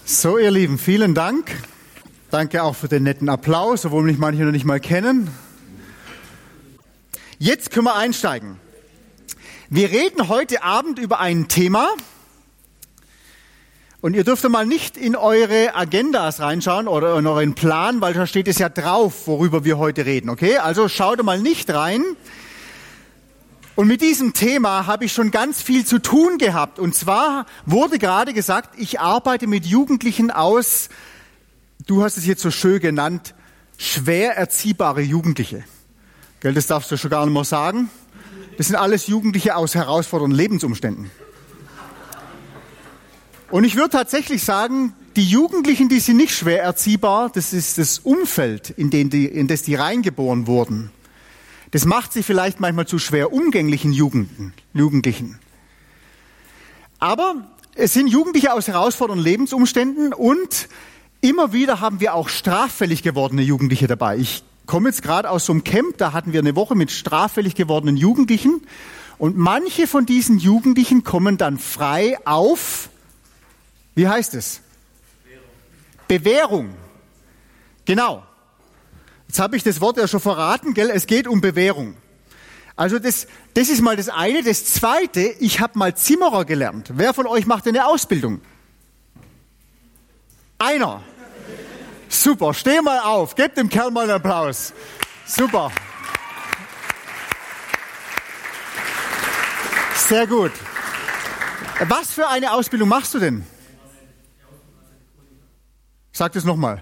So, ihr Lieben, vielen Dank. Danke auch für den netten Applaus, obwohl mich manche noch nicht mal kennen. Jetzt können wir einsteigen. Wir reden heute Abend über ein Thema. Und ihr dürft mal nicht in eure Agendas reinschauen oder in euren Plan, weil da steht es ja drauf, worüber wir heute reden. Okay? Also schaut mal nicht rein. Und mit diesem Thema habe ich schon ganz viel zu tun gehabt. Und zwar wurde gerade gesagt, ich arbeite mit Jugendlichen aus, du hast es jetzt so schön genannt, schwer erziehbare Jugendliche. Gell, das darfst du schon gar nicht mehr sagen. Das sind alles Jugendliche aus herausfordernden Lebensumständen. Und ich würde tatsächlich sagen, die Jugendlichen, die sind nicht schwer erziehbar, das ist das Umfeld, in das die reingeboren wurden. Das macht sie vielleicht manchmal zu schwer umgänglichen Jugendlichen. Aber es sind Jugendliche aus herausfordernden Lebensumständen und immer wieder haben wir auch straffällig gewordene Jugendliche dabei. Ich komme jetzt gerade aus so einem Camp, da hatten wir eine Woche mit straffällig gewordenen Jugendlichen und manche von diesen Jugendlichen kommen dann frei auf, wie heißt es? Bewährung. Genau. Jetzt habe ich das Wort ja schon verraten, gell? Es geht um Bewährung. Also das ist mal das eine. Das zweite, ich habe mal Zimmerer gelernt. Wer von euch macht eine Ausbildung? Einer. Super, steh mal auf, gebt dem Kerl mal einen Applaus. Super. Sehr gut. Was für eine Ausbildung machst du denn? Sag das nochmal.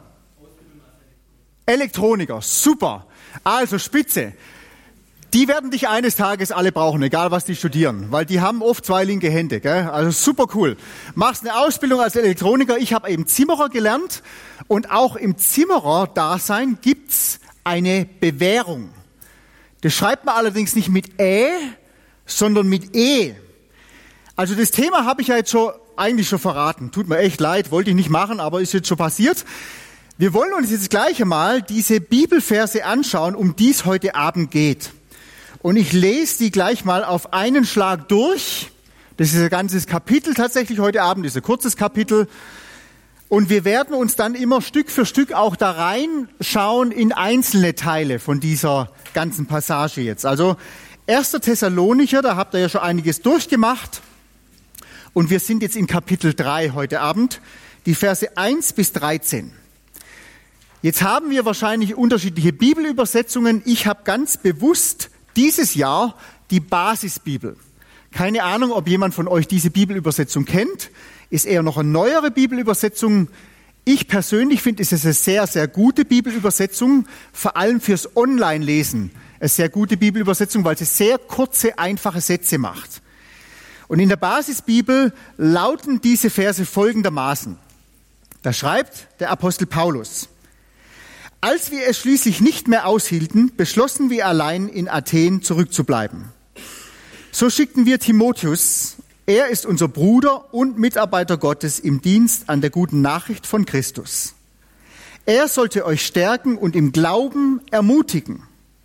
Elektroniker, super. Also spitze. Die werden dich eines Tages alle brauchen, egal was die studieren, weil die haben oft zwei linke Hände. Gell? Also super cool. Machst eine Ausbildung als Elektroniker. Ich habe eben Zimmerer gelernt und auch im Zimmerer-Dasein gibt's eine Bewährung. Das schreibt man allerdings nicht mit sondern mit E. Also das Thema habe ich ja jetzt eigentlich schon verraten. Tut mir echt leid, wollte ich nicht machen, aber ist jetzt schon passiert. Wir wollen uns jetzt gleich einmal diese Bibelverse anschauen, um die es heute Abend geht. Und ich lese die gleich mal auf einen Schlag durch. Das ist ein ganzes Kapitel tatsächlich heute Abend, das ist ein kurzes Kapitel. Und wir werden uns dann immer Stück für Stück auch da reinschauen in einzelne Teile von dieser ganzen Passage jetzt. Also 1. Thessalonicher, da habt ihr ja schon einiges durchgemacht. Und wir sind jetzt in Kapitel 3 heute Abend, die Verse 1 bis 13. Jetzt haben wir wahrscheinlich unterschiedliche Bibelübersetzungen. Ich habe ganz bewusst dieses Jahr die Basisbibel. Keine Ahnung, ob jemand von euch diese Bibelübersetzung kennt. Ist eher noch eine neuere Bibelübersetzung. Ich persönlich finde, es ist eine sehr, sehr gute Bibelübersetzung, vor allem fürs Online-Lesen. Eine sehr gute Bibelübersetzung, weil sie sehr kurze, einfache Sätze macht. Und in der Basisbibel lauten diese Verse folgendermaßen. Da schreibt der Apostel Paulus: Als wir es schließlich nicht mehr aushielten, beschlossen wir allein in Athen zurückzubleiben. So schickten wir Timotheus. Er ist unser Bruder und Mitarbeiter Gottes im Dienst an der guten Nachricht von Christus. Er sollte euch stärken und im Glauben ermutigen.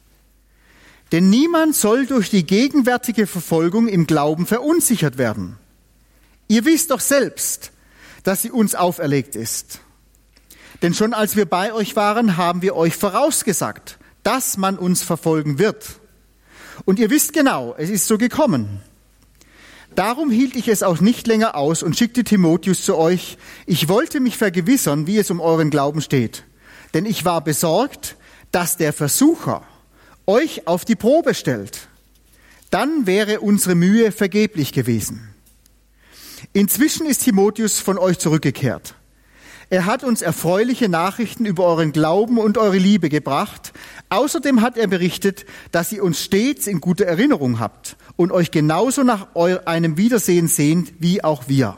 Denn niemand soll durch die gegenwärtige Verfolgung im Glauben verunsichert werden. Ihr wisst doch selbst, dass sie uns auferlegt ist. Denn schon als wir bei euch waren, haben wir euch vorausgesagt, dass man uns verfolgen wird. Und ihr wisst genau, es ist so gekommen. Darum hielt ich es auch nicht länger aus und schickte Timotheus zu euch. Ich wollte mich vergewissern, wie es um euren Glauben steht. Denn ich war besorgt, dass der Versucher euch auf die Probe stellt. Dann wäre unsere Mühe vergeblich gewesen. Inzwischen ist Timotheus von euch zurückgekehrt. Er hat uns erfreuliche Nachrichten über euren Glauben und eure Liebe gebracht. Außerdem hat er berichtet, dass ihr uns stets in guter Erinnerung habt und euch genauso nach einem Wiedersehen sehnt wie auch wir.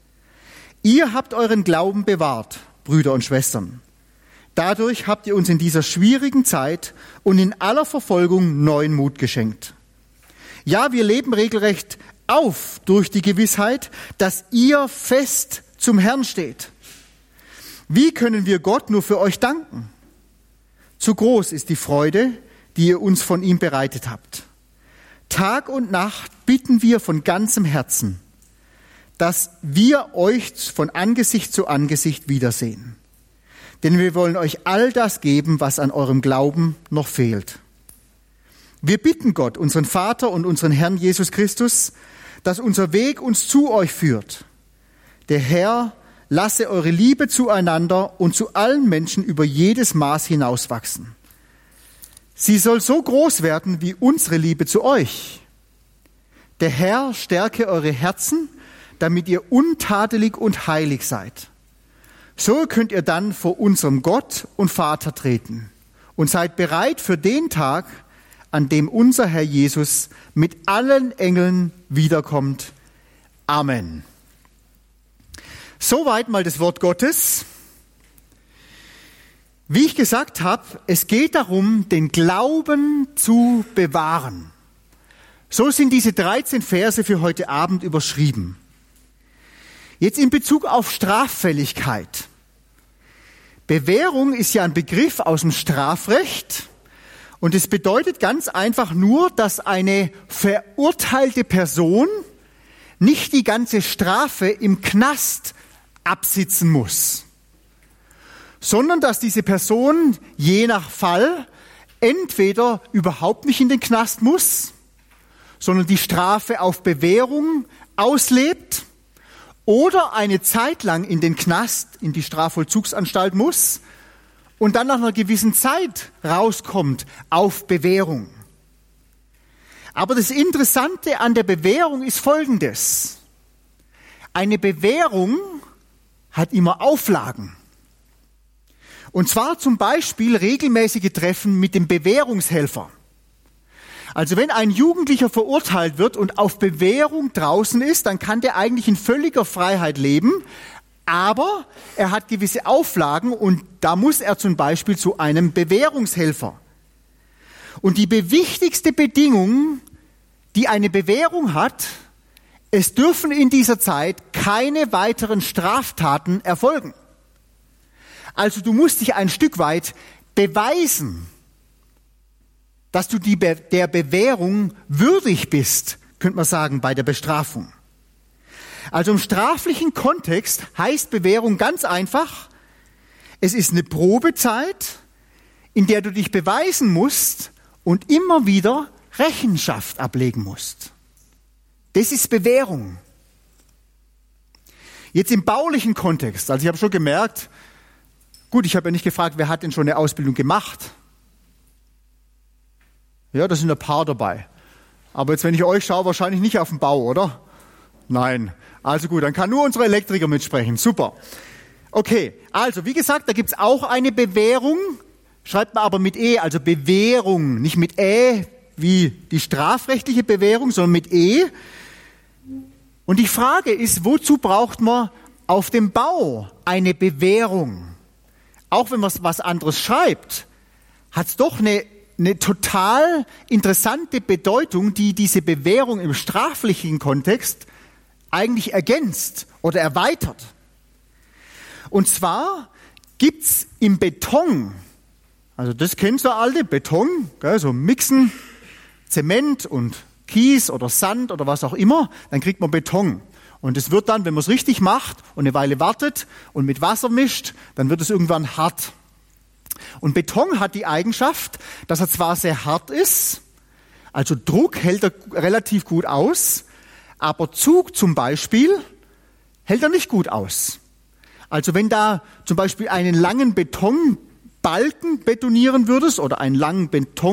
Ihr habt euren Glauben bewahrt, Brüder und Schwestern. Dadurch habt ihr uns in dieser schwierigen Zeit und in aller Verfolgung neuen Mut geschenkt. Ja, wir leben regelrecht auf durch die Gewissheit, dass ihr fest zum Herrn steht. Wie können wir Gott nur für euch danken? Zu groß ist die Freude, die ihr uns von ihm bereitet habt. Tag und Nacht bitten wir von ganzem Herzen, dass wir euch von Angesicht zu Angesicht wiedersehen. Denn wir wollen euch all das geben, was an eurem Glauben noch fehlt. Wir bitten Gott, unseren Vater und unseren Herrn Jesus Christus, dass unser Weg uns zu euch führt. Der Herr lasse eure Liebe zueinander und zu allen Menschen über jedes Maß hinauswachsen. Sie soll so groß werden wie unsere Liebe zu euch. Der Herr stärke eure Herzen, damit ihr untadelig und heilig seid. So könnt ihr dann vor unserem Gott und Vater treten und seid bereit für den Tag, an dem unser Herr Jesus mit allen Engeln wiederkommt. Amen. Soweit mal das Wort Gottes. Wie ich gesagt habe, es geht darum, den Glauben zu bewahren. So sind diese 13 Verse für heute Abend überschrieben. Jetzt in Bezug auf Straffälligkeit. Bewährung ist ja ein Begriff aus dem Strafrecht und es bedeutet ganz einfach nur, dass eine verurteilte Person nicht die ganze Strafe im Knast absitzen muss, sondern dass diese Person je nach Fall entweder überhaupt nicht in den Knast muss, sondern die Strafe auf Bewährung auslebt oder eine Zeit lang in den Knast, in die Strafvollzugsanstalt muss und dann nach einer gewissen Zeit rauskommt auf Bewährung. Aber das Interessante an der Bewährung ist Folgendes. Eine Bewährung hat immer Auflagen. Und zwar zum Beispiel regelmäßige Treffen mit dem Bewährungshelfer. Also wenn ein Jugendlicher verurteilt wird und auf Bewährung draußen ist, dann kann der eigentlich in völliger Freiheit leben, aber er hat gewisse Auflagen und da muss er zum Beispiel zu einem Bewährungshelfer. Und die wichtigste Bedingung, die eine Bewährung hat, es dürfen in dieser Zeit keine weiteren Straftaten erfolgen. Also du musst dich ein Stück weit beweisen, dass du der Bewährung würdig bist, könnte man sagen, bei der Bestrafung. Also im straflichen Kontext heißt Bewährung ganz einfach, es ist eine Probezeit, in der du dich beweisen musst und immer wieder Rechenschaft ablegen musst. Das ist Bewährung. Jetzt im baulichen Kontext, also ich habe schon gemerkt, gut, ich habe ja nicht gefragt, wer hat denn schon eine Ausbildung gemacht? Ja, da sind ein paar dabei. Aber jetzt, wenn ich euch schaue, wahrscheinlich nicht auf dem Bau, oder? Nein. Also gut, dann kann nur unsere Elektriker mitsprechen. Super. Okay, also wie gesagt, da gibt's auch eine Bewährung. Schreibt man aber mit E, also Bewährung, nicht mit Ä, wie die strafrechtliche Bewährung, sondern mit E. Und die Frage ist, wozu braucht man auf dem Bau eine Bewährung? Auch wenn man was anderes schreibt, hat's doch eine total interessante Bedeutung, die diese Bewährung im straflichen Kontext eigentlich ergänzt oder erweitert. Und zwar gibt's im Beton, also das kennst du alle, Beton, gell, so mixen, Zement und Kies oder Sand oder was auch immer, dann kriegt man Beton. Und es wird dann, wenn man es richtig macht und eine Weile wartet und mit Wasser mischt, dann wird es irgendwann hart. Und Beton hat die Eigenschaft, dass er zwar sehr hart ist, also Druck hält er relativ gut aus, aber Zug zum Beispiel hält er nicht gut aus. Also wenn da zum Beispiel einen langen Betonbalken betonieren würdest oder einen langen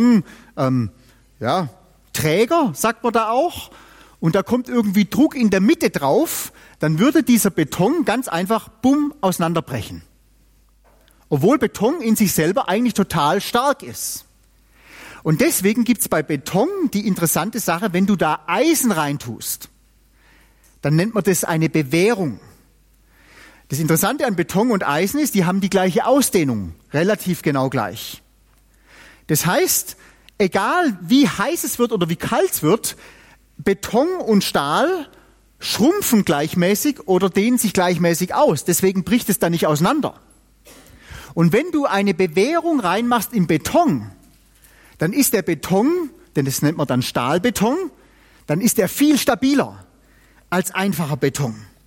Träger, sagt man da auch, und da kommt irgendwie Druck in der Mitte drauf, dann würde dieser Beton ganz einfach bumm auseinanderbrechen. Obwohl Beton in sich selber eigentlich total stark ist. Und deswegen gibt's bei Beton die interessante Sache, wenn du da Eisen reintust, dann nennt man das eine Bewährung. Das Interessante an Beton und Eisen ist, die haben die gleiche Ausdehnung, relativ genau gleich. Das heißt, egal wie heiß es wird oder wie kalt es wird, Beton und Stahl schrumpfen gleichmäßig oder dehnen sich gleichmäßig aus. Deswegen bricht es da nicht auseinander. Und wenn du eine Bewährung reinmachst in Beton, dann ist der Beton, denn das nennt man dann Stahlbeton, dann ist der viel stabiler als einfacher Beton.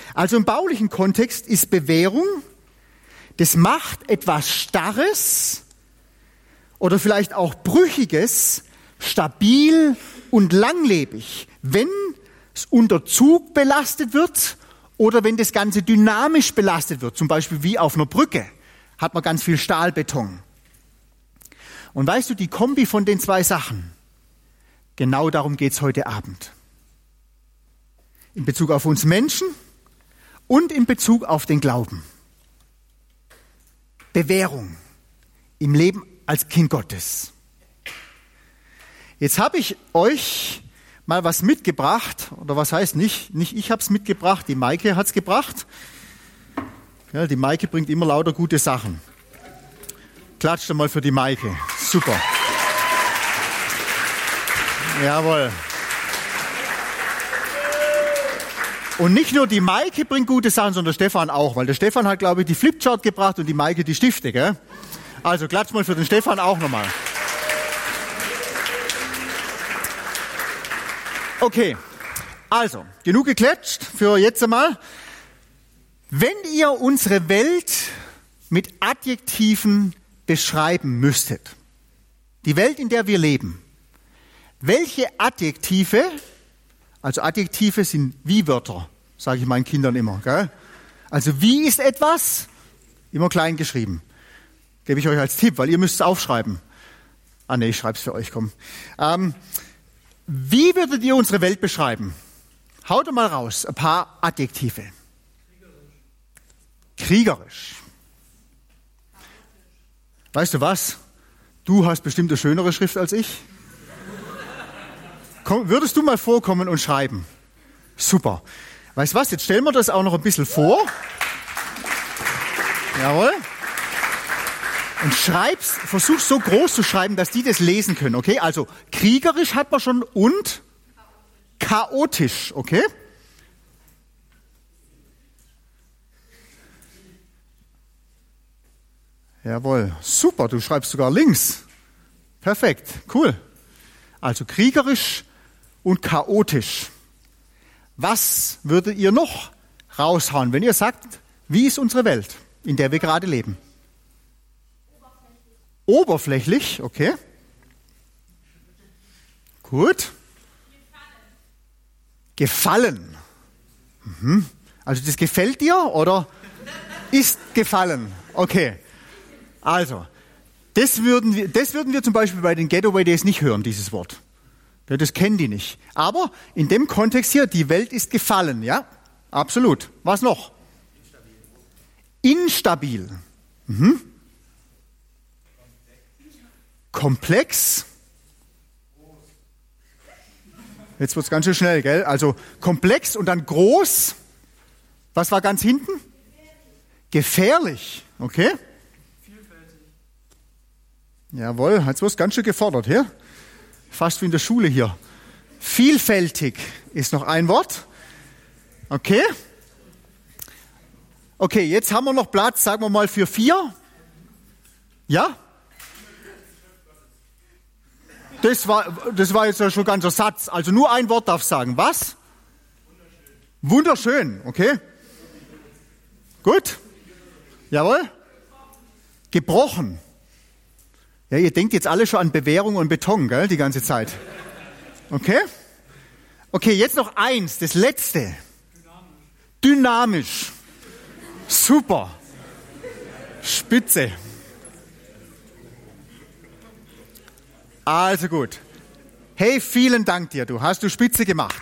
Also im baulichen Kontext ist Bewährung, das macht etwas Starres oder vielleicht auch Brüchiges stabil und langlebig, wenn es unter Zug belastet wird oder wenn das Ganze dynamisch belastet wird, zum Beispiel wie auf einer Brücke, hat man ganz viel Stahlbeton. Und weißt du, die Kombi von den zwei Sachen, genau darum geht's heute Abend. In Bezug auf uns Menschen und in Bezug auf den Glauben. Bewährung im Leben als Kind Gottes. Jetzt habe ich euch mal was mitgebracht, oder was heißt nicht ich habe es mitgebracht, die Maike hat es gebracht. Ja, die Maike bringt immer lauter gute Sachen. Klatscht mal für die Maike. Super. Jawohl. Und nicht nur die Maike bringt gute Sachen, sondern der Stefan auch, weil der Stefan hat, glaube ich, die Flipchart gebracht und die Maike die Stifte, gell? Also klatscht mal für den Stefan auch nochmal. Okay, also, genug geklatscht für jetzt einmal. Wenn ihr unsere Welt mit Adjektiven beschreiben müsstet, die Welt, in der wir leben, welche Adjektive, also Adjektive sind Wie-Wörter, sage ich meinen Kindern immer, gell? Also wie ist etwas? Immer klein geschrieben. Gebe ich euch als Tipp, weil ihr müsst es aufschreiben. Ich schreibe es für euch, komm. Wie würdet ihr unsere Welt beschreiben? Haut doch mal raus, ein paar Adjektive. Kriegerisch. Weißt du was? Du hast bestimmt eine schönere Schrift als ich. Würdest du mal vorkommen und schreiben? Super. Weißt du was? Jetzt stellen wir das auch noch ein bisschen vor. Jawohl. Und versuch so groß zu schreiben, dass die das lesen können, okay? Also, kriegerisch hat man schon und chaotisch, okay? Jawohl, super, du schreibst sogar links. Perfekt, cool. Also kriegerisch und chaotisch. Was würdet ihr noch raushauen, wenn ihr sagt, wie ist unsere Welt, in der wir gerade leben? Oberflächlich, okay. Gut. Gefallen. Also das gefällt dir oder ist gefallen? Okay. Also, das würden wir zum Beispiel bei den Getaway Days nicht hören, dieses Wort. Ja, das kennen die nicht. Aber in dem Kontext hier, die Welt ist gefallen, ja? Absolut. Was noch? Instabil. Komplex. Jetzt wird es ganz schön schnell, gell? Also komplex und dann groß. Was war ganz hinten? Gefährlich. Okay. Vielfältig. Jawohl, jetzt wird es ganz schön gefordert, hier. Fast wie in der Schule hier. Vielfältig ist noch ein Wort. Okay. Okay, jetzt haben wir noch Platz, sagen wir mal, für 4. Ja? Das war jetzt ja schon ein ganzer Satz. Also nur ein Wort darf sagen. Was? Wunderschön. Okay. Gut. Jawohl. Gebrochen. Ja, ihr denkt jetzt alle schon an Bewährung und Beton, gell, die ganze Zeit. Okay. Okay, jetzt noch eins, das letzte. Dynamisch. Super. Spitze. Also gut. Hey, vielen Dank dir. Hast du spitze gemacht.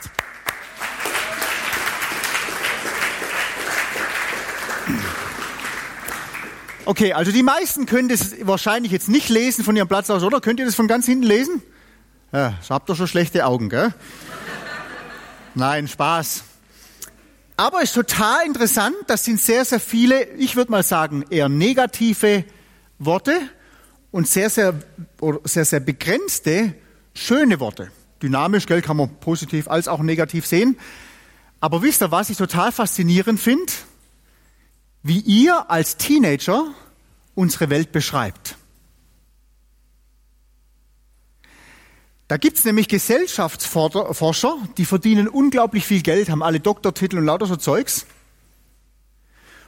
Okay, also die meisten können das wahrscheinlich jetzt nicht lesen von ihrem Platz aus, oder? Könnt ihr das von ganz hinten lesen? Ja, habt ihr schon schlechte Augen, gell? Nein, Spaß. Aber es ist total interessant, das sind sehr, sehr viele, ich würde mal sagen, eher negative Worte und sehr, sehr begrenzte, schöne Worte. Dynamisch, gell, kann man positiv als auch negativ sehen. Aber wisst ihr, was ich total faszinierend finde? Wie ihr als Teenager unsere Welt beschreibt. Da gibt's nämlich Gesellschaftsforscher, die verdienen unglaublich viel Geld, haben alle Doktortitel und lauter so Zeugs.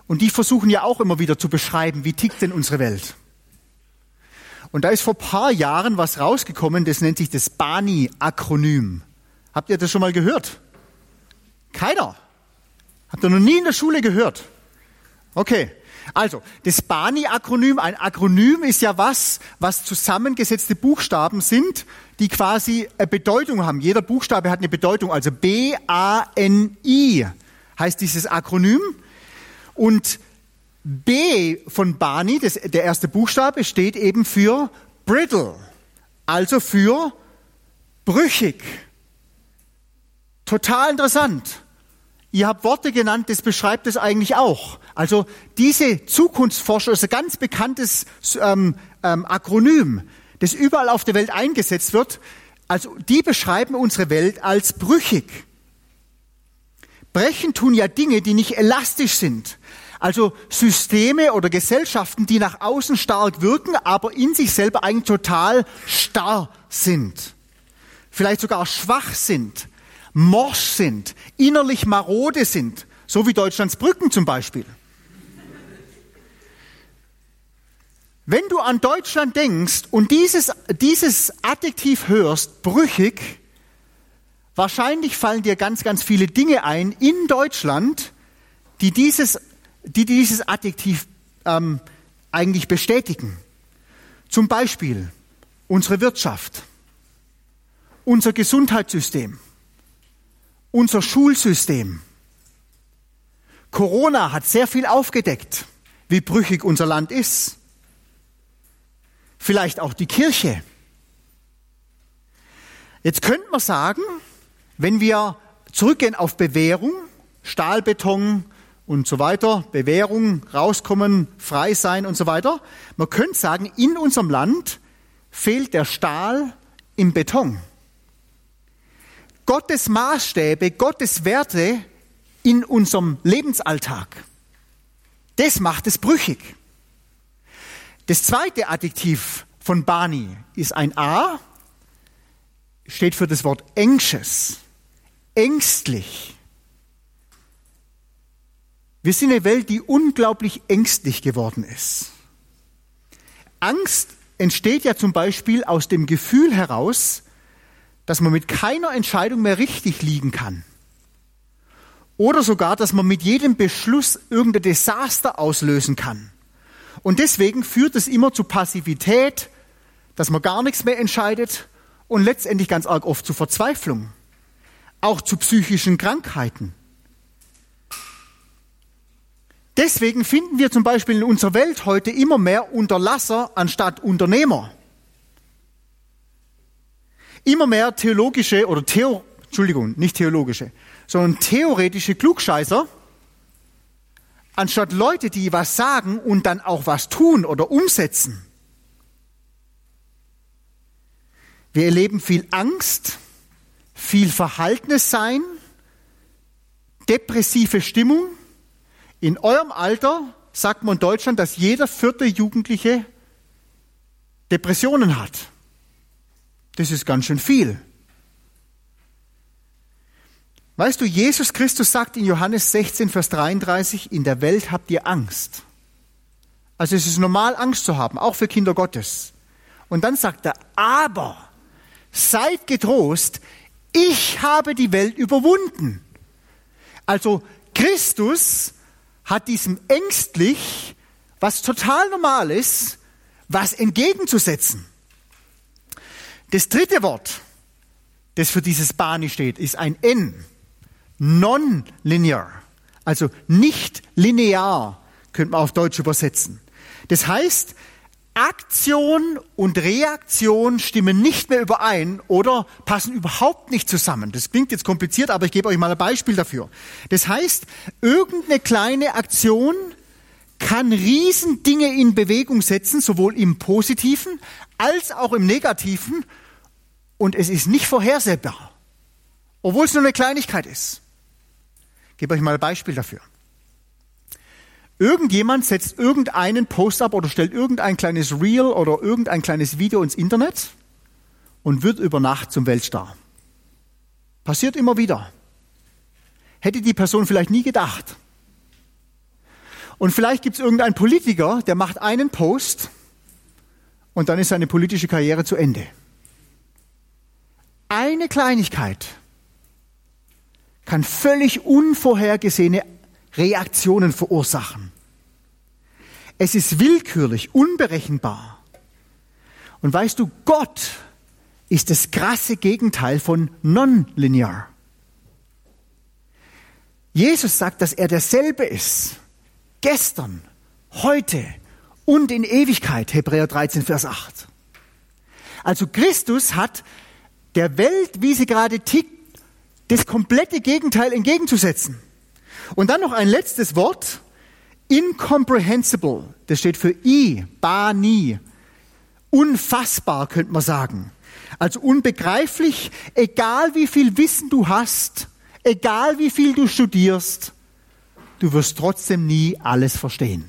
Und die versuchen ja auch immer wieder zu beschreiben, wie tickt denn unsere Welt. Und da ist vor ein paar Jahren was rausgekommen, das nennt sich das BANI-Akronym. Habt ihr das schon mal gehört? Keiner. Habt ihr noch nie in der Schule gehört? Okay. Also, das BANI-Akronym, ein Akronym ist ja was zusammengesetzte Buchstaben sind, die quasi eine Bedeutung haben. Jeder Buchstabe hat eine Bedeutung. Also B-A-N-I heißt dieses Akronym. Und B von BANI, der erste Buchstabe, steht eben für brittle, also für brüchig. Total interessant. Ihr habt Worte genannt, das beschreibt es eigentlich auch. Also diese Zukunftsforscher ist ein ganz bekanntes Akronym, das überall auf der Welt eingesetzt wird. Also die beschreiben unsere Welt als brüchig. Brechen tun ja Dinge, die nicht elastisch sind. Also Systeme oder Gesellschaften, die nach außen stark wirken, aber in sich selber eigentlich total starr sind. Vielleicht sogar schwach sind, morsch sind, innerlich marode sind, so wie Deutschlands Brücken zum Beispiel. Wenn du an Deutschland denkst und dieses Adjektiv hörst, brüchig, wahrscheinlich fallen dir ganz, ganz viele Dinge ein in Deutschland, die dieses Adjektiv eigentlich bestätigen. Zum Beispiel unsere Wirtschaft, unser Gesundheitssystem, unser Schulsystem. Corona hat sehr viel aufgedeckt, wie brüchig unser Land ist. Vielleicht auch die Kirche. Jetzt könnte man sagen, wenn wir zurückgehen auf Bewährung, Stahlbeton und so weiter, Bewährung, rauskommen, frei sein und so weiter, man könnte sagen, in unserem Land fehlt der Stahl im Beton. Gottes Maßstäbe, Gottes Werte in unserem Lebensalltag, das macht es brüchig. Das zweite Adjektiv von BANI ist ein A, steht für das Wort anxious, ängstlich. Wir sind eine Welt, die unglaublich ängstlich geworden ist. Angst entsteht ja zum Beispiel aus dem Gefühl heraus, dass man mit keiner Entscheidung mehr richtig liegen kann. Oder sogar, dass man mit jedem Beschluss irgendein Desaster auslösen kann. Und deswegen führt es immer zu Passivität, dass man gar nichts mehr entscheidet und letztendlich ganz arg oft zu Verzweiflung. Auch zu psychischen Krankheiten. Deswegen finden wir zum Beispiel in unserer Welt heute immer mehr Unterlasser anstatt Unternehmer. Immer mehr theologische oder nicht theologische, sondern theoretische Klugscheißer, anstatt Leute, die was sagen und dann auch was tun oder umsetzen. Wir erleben viel Angst, viel Verhaltenessein, depressive Stimmung. In eurem Alter sagt man in Deutschland, dass jeder 4. Jugendliche Depressionen hat. Das ist ganz schön viel. Weißt du, Jesus Christus sagt in Johannes 16, Vers 33, in der Welt habt ihr Angst. Also es ist normal, Angst zu haben, auch für Kinder Gottes. Und dann sagt er, aber seid getrost, ich habe die Welt überwunden. Also Christus hat diesem ängstlich, was total normal ist, was entgegenzusetzen. Das dritte Wort, das für dieses BANI steht, ist ein N. Non-linear, also nicht linear, könnte man auf Deutsch übersetzen. Das heißt, Aktion und Reaktion stimmen nicht mehr überein oder passen überhaupt nicht zusammen. Das klingt jetzt kompliziert, aber ich gebe euch mal ein Beispiel dafür. Das heißt, irgendeine kleine Aktion kann Riesendinge in Bewegung setzen, sowohl im Positiven als auch im Negativen, und es ist nicht vorhersehbar, obwohl es nur eine Kleinigkeit ist. Ich gebe euch mal ein Beispiel dafür. Irgendjemand setzt irgendeinen Post ab oder stellt irgendein kleines Reel oder irgendein kleines Video ins Internet und wird über Nacht zum Weltstar. Passiert immer wieder. Hätte die Person vielleicht nie gedacht. Und vielleicht gibt es irgendeinen Politiker, der macht einen Post und dann ist seine politische Karriere zu Ende. Eine Kleinigkeit kann völlig unvorhergesehene Reaktionen verursachen. Es ist willkürlich, unberechenbar. Und weißt du, Gott ist das krasse Gegenteil von nonlinear. Jesus sagt, dass er derselbe ist. Gestern, heute und in Ewigkeit, Hebräer 13, Vers 8. Also Christus hat der Welt, wie sie gerade tickt, das komplette Gegenteil entgegenzusetzen. Und dann noch ein letztes Wort, incomprehensible, das steht für bani, unfassbar könnte man sagen. Also unbegreiflich, egal wie viel Wissen du hast, egal wie viel du studierst, du wirst trotzdem nie alles verstehen.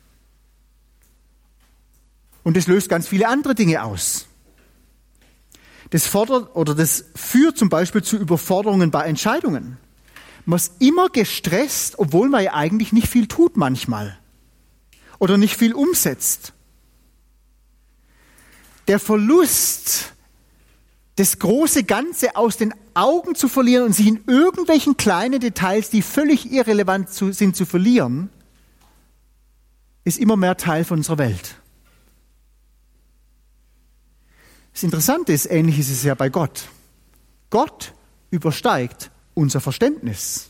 Und das löst ganz viele andere Dinge aus. Das führt zum Beispiel zu Überforderungen bei Entscheidungen. Man ist immer gestresst, obwohl man ja eigentlich nicht viel tut manchmal. Oder nicht viel umsetzt. Der Verlust, das große Ganze aus den Augen zu verlieren und sich in irgendwelchen kleinen Details, die völlig irrelevant sind, zu verlieren, ist immer mehr Teil von unserer Welt. Das Interessante ist, ähnlich ist es ja bei Gott. Gott übersteigt unser Verständnis.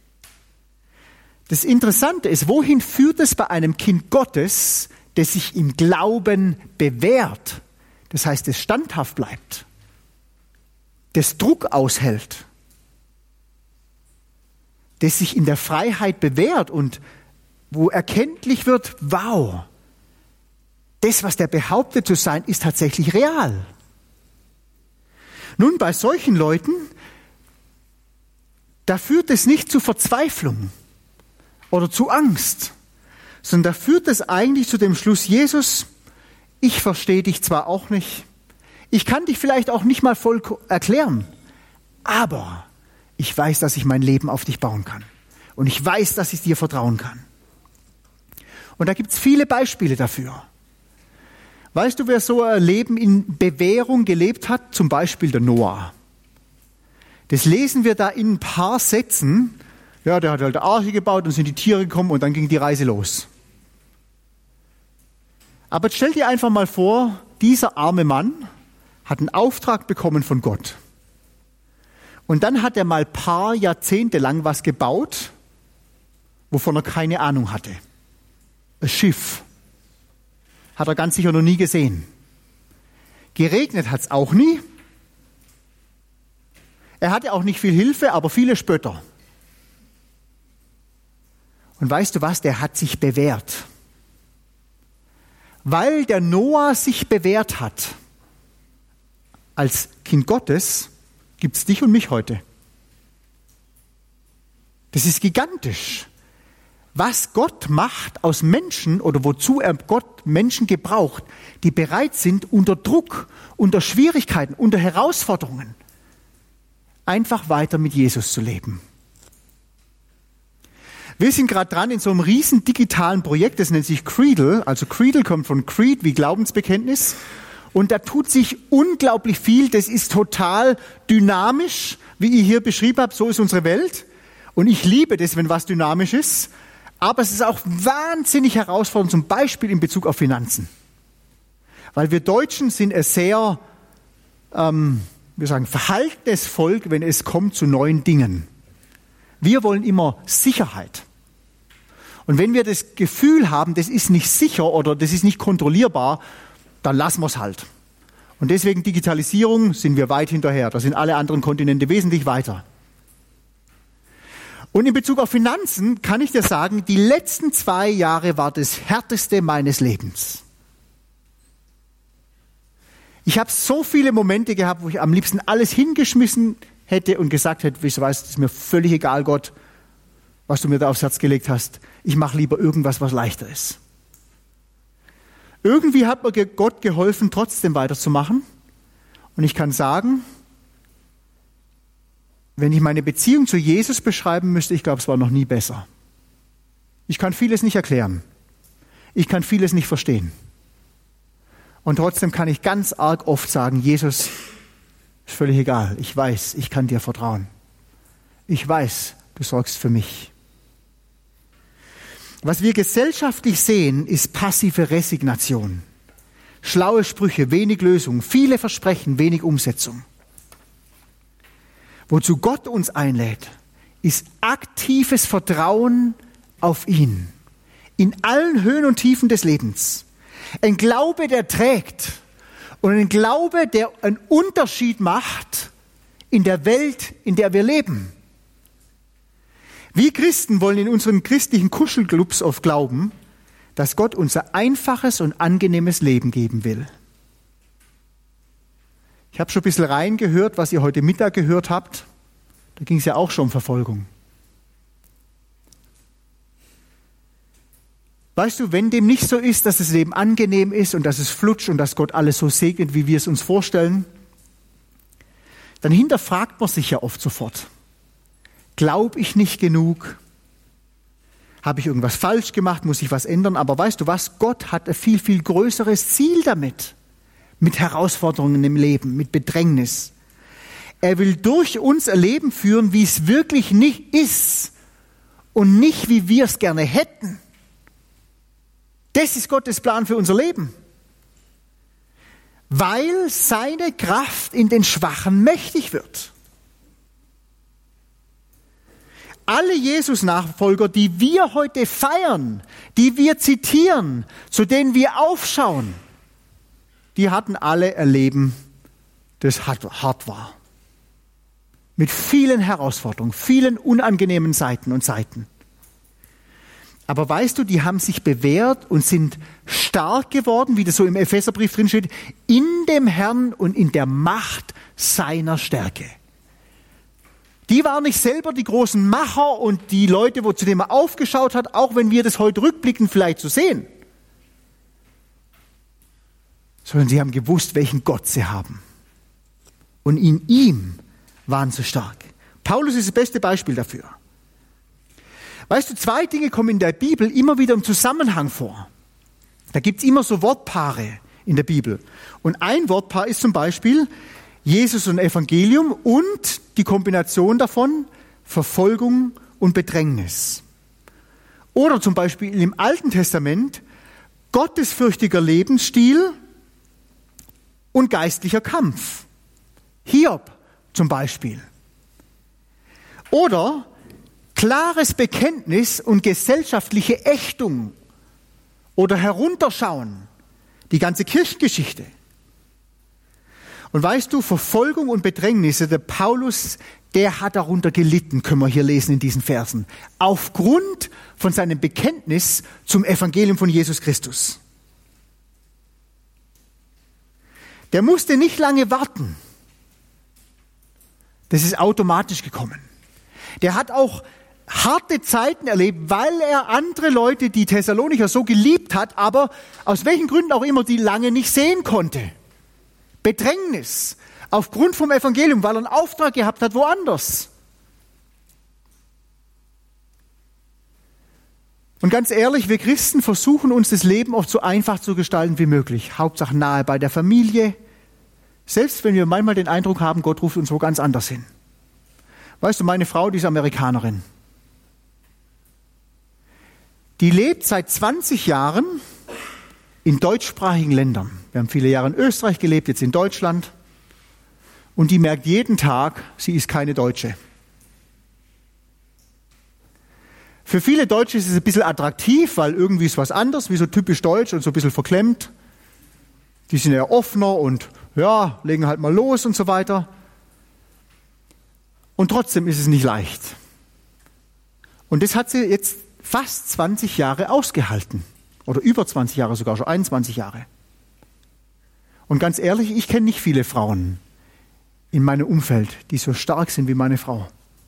Das Interessante ist, wohin führt es bei einem Kind Gottes, das sich im Glauben bewährt? Das heißt, es standhaft bleibt, das Druck aushält, das sich in der Freiheit bewährt und wo erkenntlich wird, wow, das, was der behauptet zu sein, ist tatsächlich real. Nun, bei solchen Leuten, da führt es nicht zu Verzweiflung oder zu Angst, sondern da führt es eigentlich zu dem Schluss, Jesus, ich verstehe dich zwar auch nicht, ich kann dich vielleicht auch nicht mal voll erklären, aber ich weiß, dass ich mein Leben auf dich bauen kann. Und ich weiß, dass ich dir vertrauen kann. Und da gibt es viele Beispiele dafür. Weißt du, wer so ein Leben in Bewährung gelebt hat? Zum Beispiel der Noah. Das lesen wir da in ein paar Sätzen. Ja, der hat halt eine Arche gebaut und sind die Tiere gekommen und dann ging die Reise los. Aber jetzt stell dir einfach mal vor, dieser arme Mann hat einen Auftrag bekommen von Gott. Und dann hat er mal ein paar Jahrzehnte lang was gebaut, wovon er keine Ahnung hatte. Ein Schiff. Hat er ganz sicher noch nie gesehen. Geregnet hat es auch nie. Er hatte auch nicht viel Hilfe, aber viele Spötter. Und weißt du was, der hat sich bewährt. Weil der Noah sich bewährt hat, als Kind Gottes, gibt es dich und mich heute. Das ist gigantisch. Was Gott macht aus Menschen oder wozu er Gott Menschen gebraucht, die bereit sind, unter Druck, unter Schwierigkeiten, unter Herausforderungen, einfach weiter mit Jesus zu leben. Wir sind gerade dran in so einem riesen digitalen Projekt, das nennt sich Creedle. Also Creedle kommt von Creed wie Glaubensbekenntnis. Und da tut sich unglaublich viel. Das ist total dynamisch, wie ich hier beschrieben habe. So ist unsere Welt. Und ich liebe das, wenn was dynamisch ist. Aber es ist auch wahnsinnig herausfordernd, zum Beispiel in Bezug auf Finanzen. Weil wir Deutschen sind ein sehr, verhaltenes Volk, wenn es kommt zu neuen Dingen. Wir wollen immer Sicherheit. Und wenn wir das Gefühl haben, das ist nicht sicher oder das ist nicht kontrollierbar, dann lassen wir es halt. Und deswegen Digitalisierung sind wir weit hinterher. Da sind alle anderen Kontinente wesentlich weiter. Und in Bezug auf Finanzen kann ich dir sagen, die letzten 2 Jahre war das härteste meines Lebens. Ich habe so viele Momente gehabt, wo ich am liebsten alles hingeschmissen hätte und gesagt hätte, weißt du was, das ist mir völlig egal, Gott, was du mir da aufs Herz gelegt hast. Ich mache lieber irgendwas, was leichter ist. Irgendwie hat mir Gott geholfen, trotzdem weiterzumachen. Und ich kann sagen, wenn ich meine Beziehung zu Jesus beschreiben müsste, ich glaube, es war noch nie besser. Ich kann vieles nicht erklären. Ich kann vieles nicht verstehen. Und trotzdem kann ich ganz arg oft sagen, Jesus, ist völlig egal. Ich weiß, ich kann dir vertrauen. Ich weiß, du sorgst für mich. Was wir gesellschaftlich sehen, ist passive Resignation. Schlaue Sprüche, wenig Lösung, viele Versprechen, wenig Umsetzung. Wozu Gott uns einlädt, ist aktives Vertrauen auf ihn. In allen Höhen und Tiefen des Lebens. Ein Glaube, der trägt. Und ein Glaube, der einen Unterschied macht in der Welt, in der wir leben. Wir Christen wollen in unseren christlichen Kuschelclubs oft glauben, dass Gott unser einfaches und angenehmes Leben geben will. Ich habe schon ein bisschen reingehört, was ihr heute Mittag gehört habt. Da ging es ja auch schon um Verfolgung. Weißt du, wenn dem nicht so ist, dass das Leben angenehm ist und dass es flutscht und dass Gott alles so segnet, wie wir es uns vorstellen, dann hinterfragt man sich ja oft sofort. Glaube ich nicht genug? Habe ich irgendwas falsch gemacht? Muss ich was ändern? Aber weißt du was? Gott hat ein viel, viel größeres Ziel damit. Mit Herausforderungen im Leben, mit Bedrängnis. Er will durch uns ein Leben führen, wie es wirklich nicht ist und nicht, wie wir es gerne hätten. Das ist Gottes Plan für unser Leben. Weil seine Kraft in den Schwachen mächtig wird. Alle Jesus-Nachfolger, die wir heute feiern, die wir zitieren, zu denen wir aufschauen, die hatten alle ein Leben, das hart war. Mit vielen Herausforderungen, vielen unangenehmen Seiten. Aber weißt du, die haben sich bewährt und sind stark geworden, wie das so im Epheserbrief drin steht, in dem Herrn und in der Macht seiner Stärke. Die waren nicht selber die großen Macher und die Leute, zu denen man aufgeschaut hat, auch wenn wir das heute rückblickend vielleicht so sehen. Sondern sie haben gewusst, welchen Gott sie haben. Und in ihm waren sie stark. Paulus ist das beste Beispiel dafür. Weißt du, zwei Dinge kommen in der Bibel immer wieder im Zusammenhang vor. Da gibt es immer so Wortpaare in der Bibel. Und ein Wortpaar ist zum Beispiel Jesus und Evangelium und die Kombination davon Verfolgung und Bedrängnis. Oder zum Beispiel im Alten Testament gottesfürchtiger Lebensstil und geistlicher Kampf. Hiob zum Beispiel. Oder klares Bekenntnis und gesellschaftliche Ächtung oder Herunterschauen. Die ganze Kirchengeschichte. Und weißt du, Verfolgung und Bedrängnisse, der Paulus, der hat darunter gelitten, können wir hier lesen in diesen Versen, aufgrund von seinem Bekenntnis zum Evangelium von Jesus Christus. Der musste nicht lange warten. Das ist automatisch gekommen. Der hat auch harte Zeiten erlebt, weil er andere Leute, die Thessalonicher, so geliebt hat, aber aus welchen Gründen auch immer, die lange nicht sehen konnte. Bedrängnis, aufgrund vom Evangelium, weil er einen Auftrag gehabt hat, woanders. Und ganz ehrlich, wir Christen versuchen uns das Leben oft so einfach zu gestalten wie möglich. Hauptsache nahe bei der Familie. Selbst wenn wir manchmal den Eindruck haben, Gott ruft uns wo ganz anders hin. Weißt du, meine Frau, die ist Amerikanerin. Die lebt seit 20 Jahren in deutschsprachigen Ländern. Wir haben viele Jahre in Österreich gelebt, jetzt in Deutschland. Und die merkt jeden Tag, sie ist keine Deutsche. Für viele Deutsche ist es ein bisschen attraktiv, weil irgendwie ist was anderes, wie so typisch deutsch und so ein bisschen verklemmt. Die sind ja offener und ja, legen halt mal los und so weiter. Und trotzdem ist es nicht leicht. Und das hat sie jetzt fast 20 Jahre ausgehalten. Oder über 20 Jahre sogar, schon 21 Jahre. Und ganz ehrlich, ich kenne nicht viele Frauen in meinem Umfeld, die so stark sind wie meine Frau.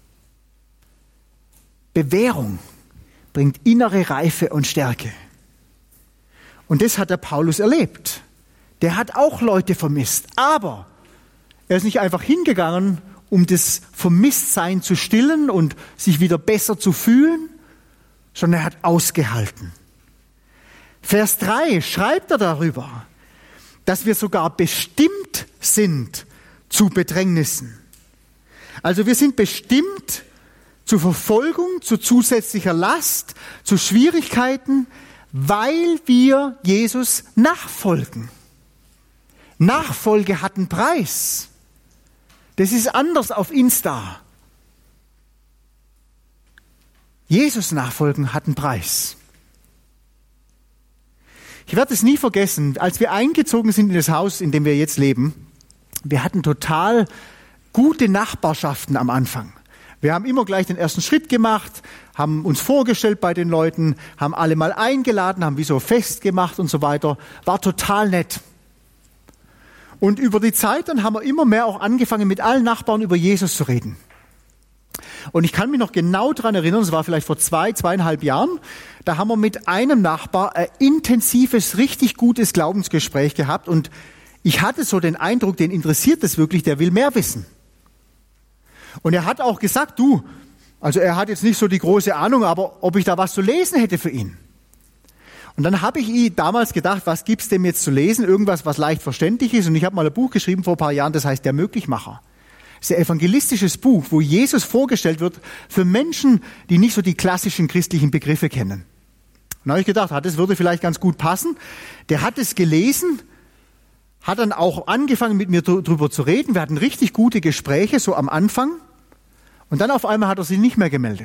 Bewährung bringt innere Reife und Stärke. Und das hat der Paulus erlebt. Der hat auch Leute vermisst. Aber er ist nicht einfach hingegangen, um das Vermisstsein zu stillen und sich wieder besser zu fühlen, sondern er hat ausgehalten. Vers 3 schreibt er darüber, dass wir sogar bestimmt sind zu Bedrängnissen. Also wir sind bestimmt zu Verfolgung, zu zusätzlicher Last, zu Schwierigkeiten, weil wir Jesus nachfolgen. Nachfolge hat einen Preis. Das ist anders auf Insta. Jesus nachfolgen hat einen Preis. Ich werde es nie vergessen, als wir eingezogen sind in das Haus, in dem wir jetzt leben, wir hatten total gute Nachbarschaften am Anfang. Wir haben immer gleich den ersten Schritt gemacht, haben uns vorgestellt bei den Leuten, haben alle mal eingeladen, haben wie so Fest gemacht und so weiter. War total nett. Und über die Zeit dann haben wir immer mehr auch angefangen, mit allen Nachbarn über Jesus zu reden. Und ich kann mich noch genau daran erinnern, es war vielleicht vor 2,5 Jahren, da haben wir mit einem Nachbar ein intensives, richtig gutes Glaubensgespräch gehabt. Und ich hatte so den Eindruck, den interessiert es wirklich, der will mehr wissen. Und er hat auch gesagt, also er hat jetzt nicht so die große Ahnung, aber ob ich da was zu lesen hätte für ihn. Und dann habe ich damals gedacht, was gibt's dem jetzt zu lesen? Irgendwas, was leicht verständlich ist. Und ich habe mal ein Buch geschrieben vor ein paar Jahren, das heißt Der Möglichmacher. Das ist ein evangelistisches Buch, wo Jesus vorgestellt wird für Menschen, die nicht so die klassischen christlichen Begriffe kennen. Und da habe ich gedacht, das würde vielleicht ganz gut passen. Der hat es gelesen, hat dann auch angefangen, mit mir drüber zu reden. Wir hatten richtig gute Gespräche, so am Anfang. Und dann auf einmal hat er sich nicht mehr gemeldet.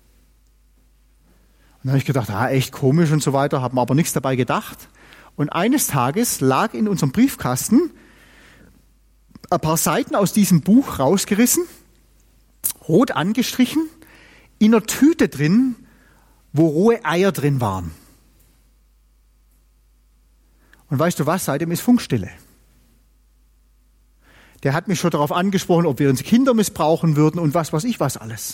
Und dann habe ich gedacht, echt komisch und so weiter, habe mir aber nichts dabei gedacht. Und eines Tages lag in unserem Briefkasten ein paar Seiten aus diesem Buch rausgerissen, rot angestrichen, in einer Tüte drin, wo rohe Eier drin waren. Und weißt du was, seitdem ist Funkstille. Der hat mich schon darauf angesprochen, ob wir unsere Kinder missbrauchen würden und was weiß ich was alles.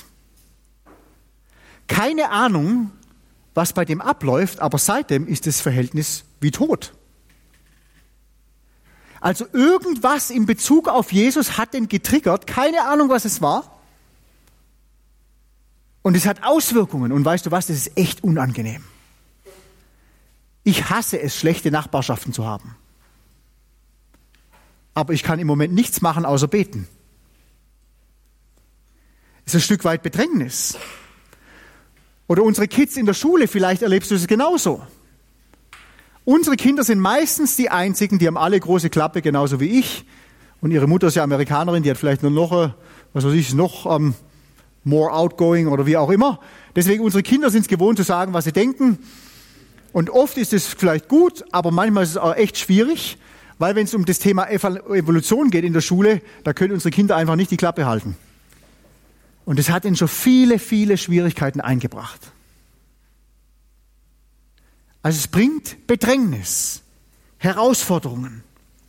Keine Ahnung, was bei dem abläuft, aber seitdem ist das Verhältnis wie tot. Also irgendwas in Bezug auf Jesus hat den getriggert, keine Ahnung, was es war. Und es hat Auswirkungen. Und weißt du was, das ist echt unangenehm. Ich hasse es, schlechte Nachbarschaften zu haben. Aber ich kann im Moment nichts machen, außer beten. Es ist ein Stück weit Bedrängnis. Oder unsere Kids in der Schule, vielleicht erlebst du es genauso. Unsere Kinder sind meistens die einzigen, die haben alle große Klappe, genauso wie ich. Und ihre Mutter ist ja Amerikanerin, die hat vielleicht nur noch, more outgoing oder wie auch immer. Deswegen, unsere Kinder sind es gewohnt zu sagen, was sie denken. Und oft ist es vielleicht gut, aber manchmal ist es auch echt schwierig, weil wenn es um das Thema Evolution geht in der Schule, da können unsere Kinder einfach nicht die Klappe halten. Und es hat ihnen schon viele, viele Schwierigkeiten eingebracht. Also es bringt Bedrängnis, Herausforderungen.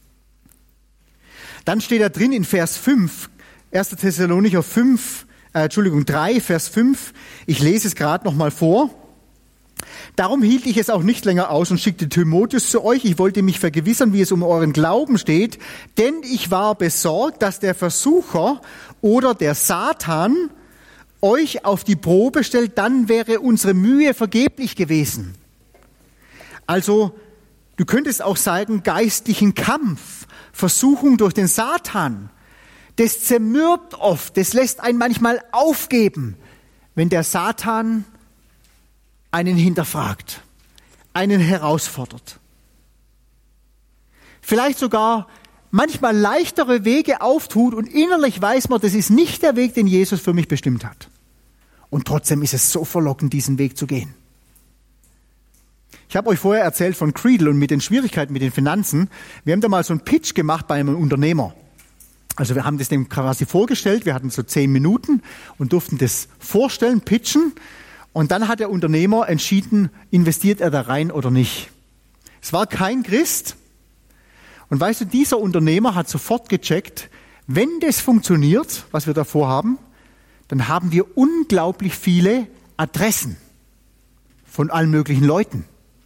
Dann steht da drin in Vers 5, 1. Thessalonicher 3, Vers 5, ich lese es gerade nochmal vor. Darum hielt ich es auch nicht länger aus und schickte Timotheus zu euch. Ich wollte mich vergewissern, wie es um euren Glauben steht, denn ich war besorgt, dass der Versucher oder der Satan euch auf die Probe stellt, dann wäre unsere Mühe vergeblich gewesen. Also, du könntest auch sagen, geistlichen Kampf, Versuchung durch den Satan. Das zermürbt oft, das lässt einen manchmal aufgeben, wenn der Satan einen hinterfragt, einen herausfordert. Vielleicht sogar manchmal leichtere Wege auftut und innerlich weiß man, das ist nicht der Weg, den Jesus für mich bestimmt hat. Und trotzdem ist es so verlockend, diesen Weg zu gehen. Ich habe euch vorher erzählt von Creedle und mit den Schwierigkeiten mit den Finanzen. Wir haben da mal so einen Pitch gemacht bei einem Unternehmer. Also wir haben das dem quasi vorgestellt, wir hatten so 10 Minuten und durften das vorstellen, pitchen. Und dann hat der Unternehmer entschieden, investiert er da rein oder nicht. Es war kein Christ. Und weißt du, dieser Unternehmer hat sofort gecheckt, wenn das funktioniert, was wir da vorhaben, dann haben wir unglaublich viele Adressen von allen möglichen Leuten.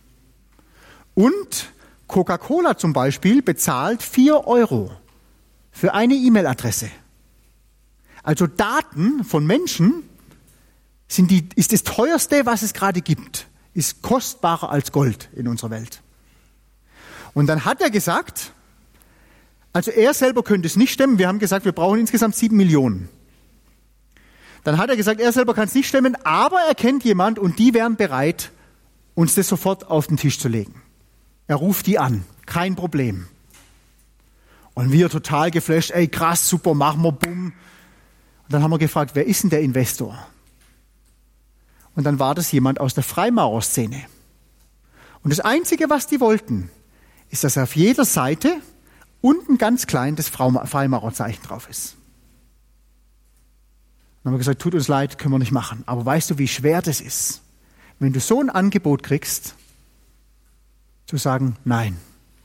Und Coca-Cola zum Beispiel bezahlt 4 € für eine E-Mail-Adresse. Also Daten von Menschen ist das teuerste, was es gerade gibt, ist kostbarer als Gold in unserer Welt. Und dann hat er gesagt, also er selber könnte es nicht stemmen. Wir haben gesagt, wir brauchen insgesamt 7 Millionen. Dann hat er gesagt, er selber kann es nicht stemmen, aber er kennt jemand und die wären bereit, uns das sofort auf den Tisch zu legen. Er ruft die an, kein Problem. Und wir total geflasht, ey krass, super, machen wir, bumm. Und dann haben wir gefragt, wer ist denn der Investor? Und dann war das jemand aus der Freimaurerszene. Und das Einzige, was die wollten, ist, dass auf jeder Seite unten ganz klein das Freimaurerzeichen drauf ist. Dann haben wir gesagt, tut uns leid, können wir nicht machen. Aber weißt du, wie schwer das ist, wenn du so ein Angebot kriegst, zu sagen, nein.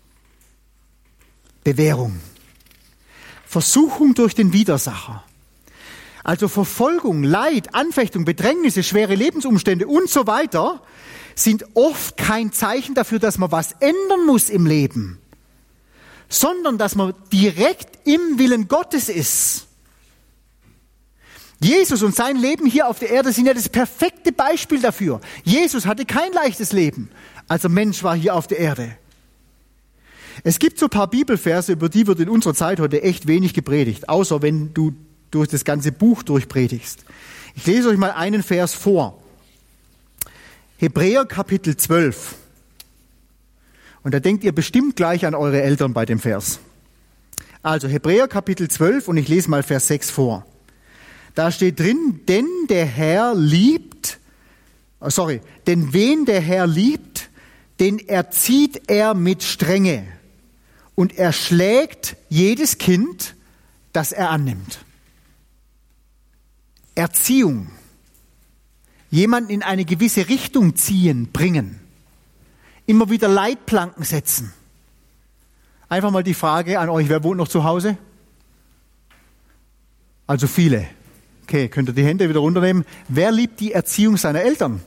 Bewährung. Versuchung durch den Widersacher. Also Verfolgung, Leid, Anfechtung, Bedrängnisse, schwere Lebensumstände und so weiter sind oft kein Zeichen dafür, dass man was ändern muss im Leben, sondern dass man direkt im Willen Gottes ist. Jesus und sein Leben hier auf der Erde sind ja das perfekte Beispiel dafür. Jesus hatte kein leichtes Leben, als er Mensch war hier auf der Erde. Es gibt so ein paar Bibelverse, über die wird in unserer Zeit heute echt wenig gepredigt, außer wenn du durch das ganze Buch durchpredigst. Ich lese euch mal einen Vers vor. Hebräer Kapitel 12. Und da denkt ihr bestimmt gleich an eure Eltern bei dem Vers. Also Hebräer Kapitel 12 und ich lese mal Vers 6 vor. Da steht drin, denn wen der Herr liebt, den erzieht er mit Strenge und er schlägt jedes Kind, das er annimmt. Erziehung. Jemanden in eine gewisse Richtung ziehen, bringen. Immer wieder Leitplanken setzen. Einfach mal die Frage an euch, wer wohnt noch zu Hause? Also viele. Okay, könnt ihr die Hände wieder runternehmen. Wer liebt die Erziehung seiner Eltern?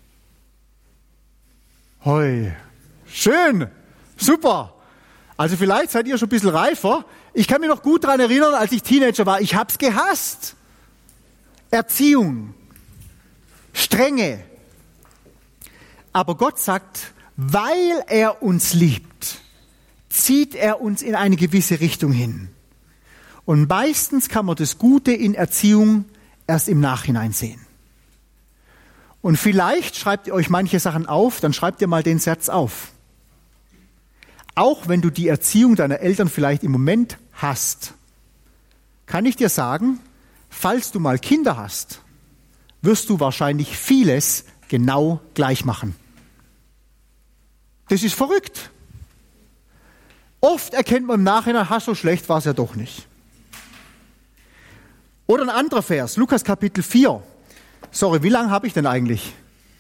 Hoi. Schön. Super. Also vielleicht seid ihr schon ein bisschen reifer. Ich kann mich noch gut daran erinnern, als ich Teenager war. Ich hab's gehasst. Erziehung. Strenge. Aber Gott sagt, weil er uns liebt, zieht er uns in eine gewisse Richtung hin. Und meistens kann man das Gute in Erziehung erst im Nachhinein sehen. Und vielleicht schreibt ihr euch manche Sachen auf, dann schreibt ihr mal den Satz auf. Auch wenn du die Erziehung deiner Eltern vielleicht im Moment hast, kann ich dir sagen, falls du mal Kinder hast, wirst du wahrscheinlich vieles genau gleich machen. Das ist verrückt. Oft erkennt man im Nachhinein, so schlecht war es ja doch nicht. Oder ein anderer Vers, Lukas Kapitel 4. Sorry, wie lange habe ich denn eigentlich?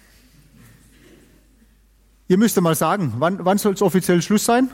Ihr müsst mal sagen, wann soll es offiziell Schluss sein?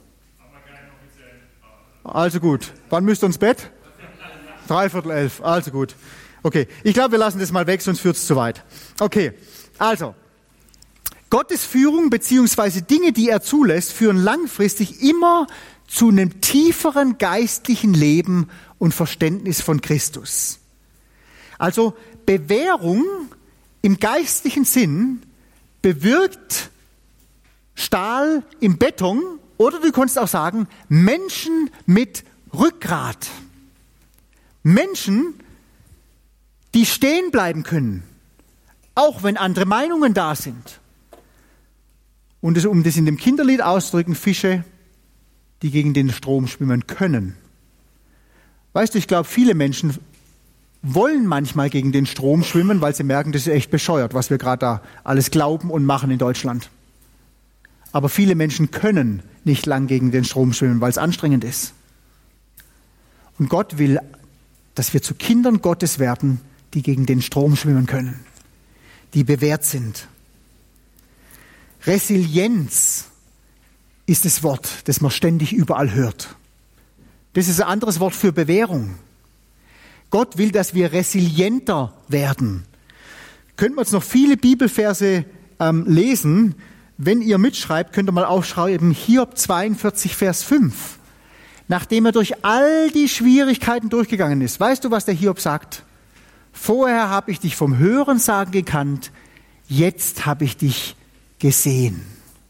Also gut, wann müsst ihr ins Bett? 11:45, also gut. Okay, ich glaube, wir lassen das mal weg, sonst führt es zu weit. Okay, also, Gottes Führung bzw. Dinge, die er zulässt, führen langfristig immer zu einem tieferen geistlichen Leben und Verständnis von Christus. Also Bewährung im geistlichen Sinn bewirkt Stahl im Beton oder du kannst auch sagen, Menschen mit Rückgrat. Menschen, die stehen bleiben können, auch wenn andere Meinungen da sind. Und um das in dem Kinderlied auszudrücken, Fische, die gegen den Strom schwimmen können. Weißt du, ich glaube, viele Menschen wollen manchmal gegen den Strom schwimmen, weil sie merken, das ist echt bescheuert, was wir gerade da alles glauben und machen in Deutschland. Aber viele Menschen können nicht lang gegen den Strom schwimmen, weil es anstrengend ist. Und Gott will, dass wir zu Kindern Gottes werden, die gegen den Strom schwimmen können, die bewährt sind. Resilienz ist das Wort, das man ständig überall hört. Das ist ein anderes Wort für Bewährung. Gott will, dass wir resilienter werden. Können wir jetzt noch viele Bibelverse lesen? Wenn ihr mitschreibt, könnt ihr mal aufschreiben, Hiob 42, Vers 5. Nachdem er durch all die Schwierigkeiten durchgegangen ist, weißt du, was der Hiob sagt? Vorher habe ich dich vom Hörensagen gekannt, jetzt habe ich dich gesehen.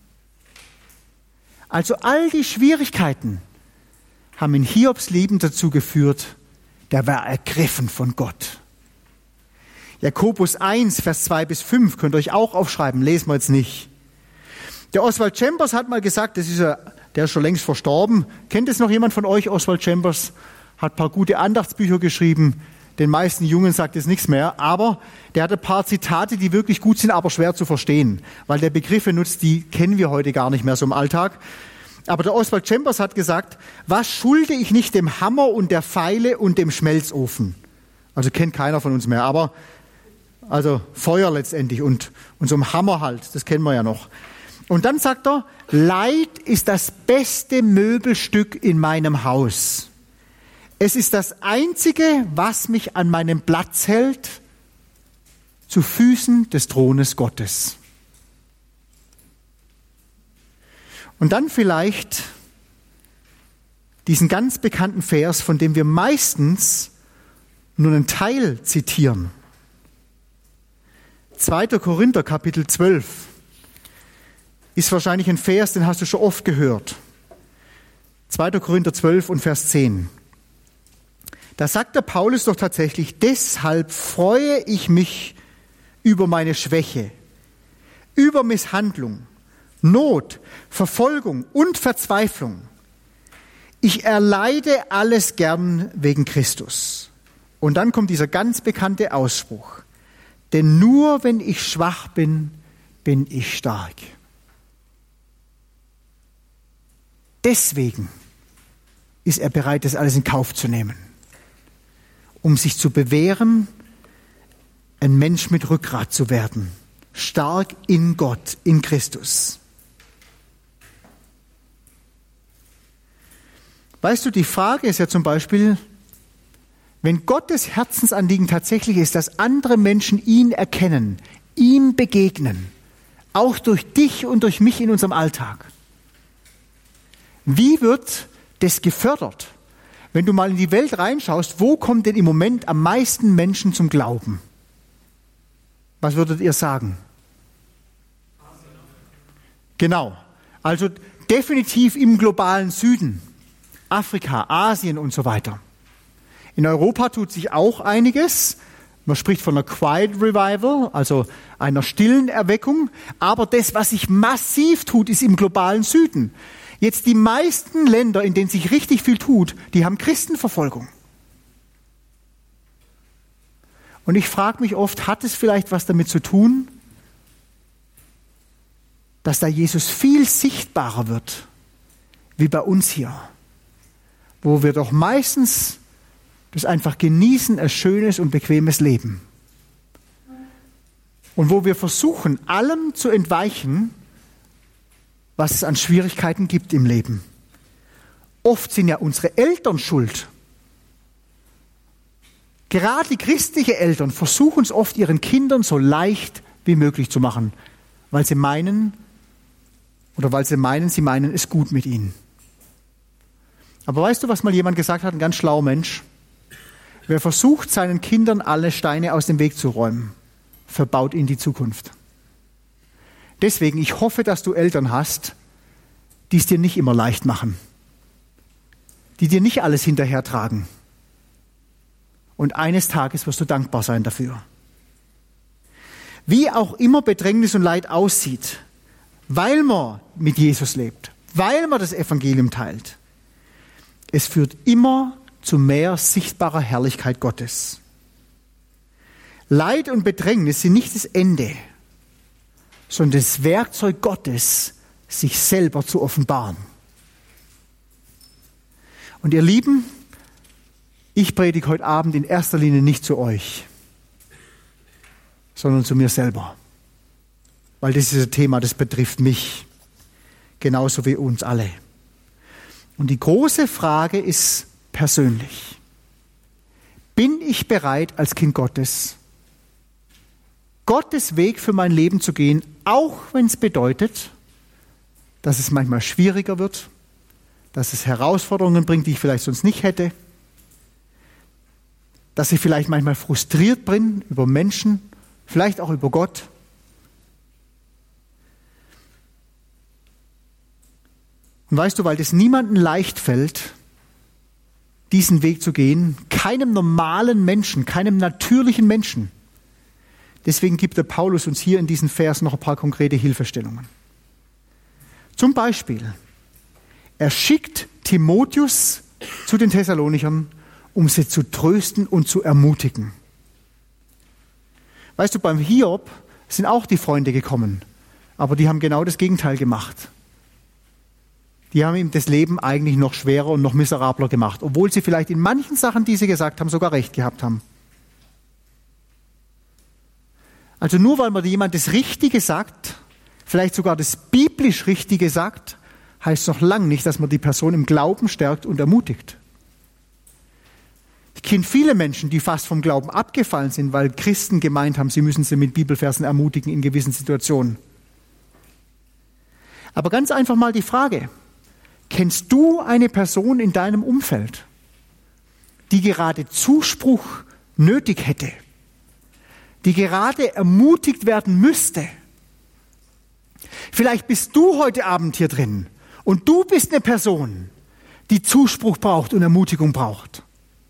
Also all die Schwierigkeiten haben in Hiobs Leben dazu geführt, der war ergriffen von Gott. Jakobus 1, Vers 2 bis 5, könnt ihr euch auch aufschreiben, lesen wir jetzt nicht. Der Oswald Chambers hat mal gesagt, der ist schon längst verstorben. Kennt es noch jemand von euch, Oswald Chambers? Hat ein paar gute Andachtsbücher geschrieben. Den meisten Jungen sagt es nichts mehr. Aber der hat ein paar Zitate, die wirklich gut sind, aber schwer zu verstehen. Weil der Begriffe nutzt, die kennen wir heute gar nicht mehr so im Alltag. Aber der Oswald Chambers hat gesagt, was schulde ich nicht dem Hammer und der Feile und dem Schmelzofen? Also kennt keiner von uns mehr. Aber also Feuer letztendlich und so ein Hammer halt, das kennen wir ja noch. Und dann sagt er, Leid ist das beste Möbelstück in meinem Haus. Es ist das Einzige, was mich an meinem Platz hält, zu Füßen des Thrones Gottes. Und dann vielleicht diesen ganz bekannten Vers, von dem wir meistens nur einen Teil zitieren. 2. Korinther, Kapitel 12. Ist wahrscheinlich ein Vers, den hast du schon oft gehört. 2. Korinther 12 und Vers 10. Da sagt der Paulus doch tatsächlich, deshalb freue ich mich über meine Schwäche, über Misshandlung, Not, Verfolgung und Verzweiflung. Ich erleide alles gern wegen Christus. Und dann kommt dieser ganz bekannte Ausspruch. Denn nur wenn ich schwach bin, bin ich stark. Deswegen ist er bereit, das alles in Kauf zu nehmen, um sich zu bewähren, ein Mensch mit Rückgrat zu werden, stark in Gott, in Christus. Weißt du, die Frage ist ja zum Beispiel, wenn Gottes Herzensanliegen tatsächlich ist, dass andere Menschen ihn erkennen, ihm begegnen, auch durch dich und durch mich in unserem Alltag. Wie wird das gefördert? Wenn du mal in die Welt reinschaust, wo kommen denn im Moment am meisten Menschen zum Glauben? Was würdet ihr sagen? Genau, also definitiv im globalen Süden, Afrika, Asien und so weiter. In Europa tut sich auch einiges. Man spricht von einer Quiet Revival, also einer stillen Erweckung. Aber das, was sich massiv tut, ist im globalen Süden. Jetzt die meisten Länder, in denen sich richtig viel tut, die haben Christenverfolgung. Und ich frage mich oft, hat es vielleicht was damit zu tun, dass da Jesus viel sichtbarer wird, wie bei uns hier, wo wir doch meistens das einfach genießen, ein schönes und bequemes Leben. Und wo wir versuchen, allem zu entweichen, was es an Schwierigkeiten gibt im Leben. Oft sind ja unsere Eltern schuld. Gerade die christlichen Eltern versuchen es oft ihren Kindern so leicht wie möglich zu machen, weil sie meinen, sie meinen es gut mit ihnen. Aber weißt du, was mal jemand gesagt hat, ein ganz schlauer Mensch? Wer versucht, seinen Kindern alle Steine aus dem Weg zu räumen, verbaut ihnen die Zukunft. Deswegen, ich hoffe, dass du Eltern hast, die es dir nicht immer leicht machen, die dir nicht alles hinterhertragen. Und eines Tages wirst du dankbar sein dafür. Wie auch immer Bedrängnis und Leid aussieht, weil man mit Jesus lebt, weil man das Evangelium teilt, es führt immer zu mehr sichtbarer Herrlichkeit Gottes. Leid und Bedrängnis sind nicht das Ende, sondern das Werkzeug Gottes, sich selber zu offenbaren. Und ihr Lieben, ich predige heute Abend in erster Linie nicht zu euch, sondern zu mir selber. Weil das ist ein Thema, das betrifft mich, genauso wie uns alle. Und die große Frage ist persönlich. Bin ich bereit, als Kind Gottes, Gottes Weg für mein Leben zu gehen, auch wenn es bedeutet, dass es manchmal schwieriger wird, dass es Herausforderungen bringt, die ich vielleicht sonst nicht hätte? dass sie vielleicht manchmal frustriert bin über Menschen, vielleicht auch über Gott. Und weißt du, weil das niemandem leicht fällt, diesen Weg zu gehen, keinem normalen Menschen, keinem natürlichen Menschen. Deswegen gibt der Paulus uns hier in diesen Vers noch ein paar konkrete Hilfestellungen. Zum Beispiel, er schickt Timotheus zu den Thessalonichern, um sie zu trösten und zu ermutigen. Weißt du, beim Hiob sind auch die Freunde gekommen, aber die haben genau das Gegenteil gemacht. Die haben ihm das Leben eigentlich noch schwerer und noch miserabler gemacht, obwohl sie vielleicht in manchen Sachen, die sie gesagt haben, sogar recht gehabt haben. Also nur weil man jemand das Richtige sagt, vielleicht sogar das biblisch Richtige sagt, heißt noch lange nicht, dass man die Person im Glauben stärkt und ermutigt. Ich kenne viele Menschen, die fast vom Glauben abgefallen sind, weil Christen gemeint haben, sie müssen sie mit Bibelversen ermutigen in gewissen Situationen. Aber ganz einfach mal die Frage: Kennst du eine Person in deinem Umfeld, die gerade Zuspruch nötig hätte, die gerade ermutigt werden müsste? Vielleicht bist du heute Abend hier drin und du bist eine Person, die Zuspruch braucht und Ermutigung braucht.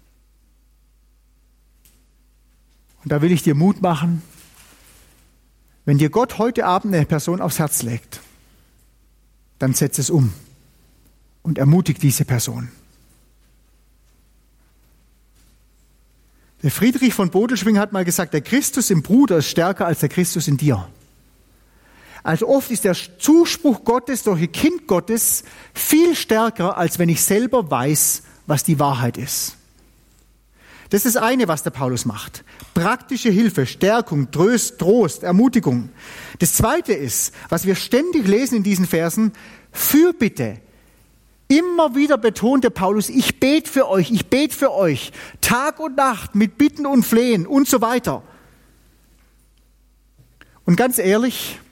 Und da will ich dir Mut machen, wenn dir Gott heute Abend eine Person aufs Herz legt, dann setz es um und ermutigt diese Person. Der Friedrich von Bodelschwing hat mal gesagt, der Christus im Bruder ist stärker als der Christus in dir. Also oft ist der Zuspruch Gottes durch ein Kind Gottes viel stärker, als wenn ich selber weiß, was die Wahrheit ist. Das ist das eine, was der Paulus macht. Praktische Hilfe, Stärkung, Trost, Ermutigung. Das zweite ist, was wir ständig lesen in diesen Versen, Fürbitte. Immer wieder betont der Paulus, ich bete für euch, Tag und Nacht mit Bitten und Flehen und so weiter. Und ganz ehrlich,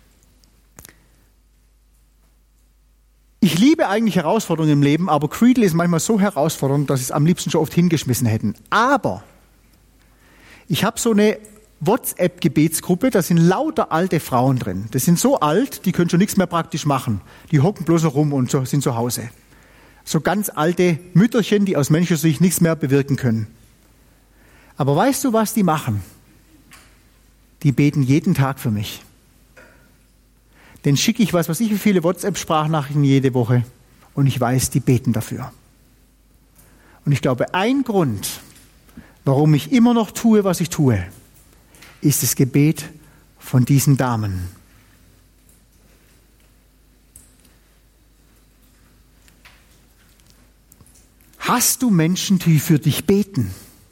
ich liebe eigentlich Herausforderungen im Leben, aber Creedle ist manchmal so herausfordernd, dass sie es am liebsten schon oft hingeschmissen hätten. Aber ich habe so eine WhatsApp-Gebetsgruppe, da sind lauter alte Frauen drin. Das sind so alt, die können schon nichts mehr praktisch machen. Die hocken bloß noch rum und sind zu Hause. So ganz alte Mütterchen, die aus menschlicher Sicht nichts mehr bewirken können. Aber weißt du, was die machen? Die beten jeden Tag für mich. Den schicke ich weiß ich wie viele WhatsApp-Sprachnachrichten jede Woche und ich weiß, die beten dafür. Und ich glaube, ein Grund, warum ich immer noch tue, was ich tue, ist das Gebet von diesen Damen. Hast du Menschen, die für dich beten,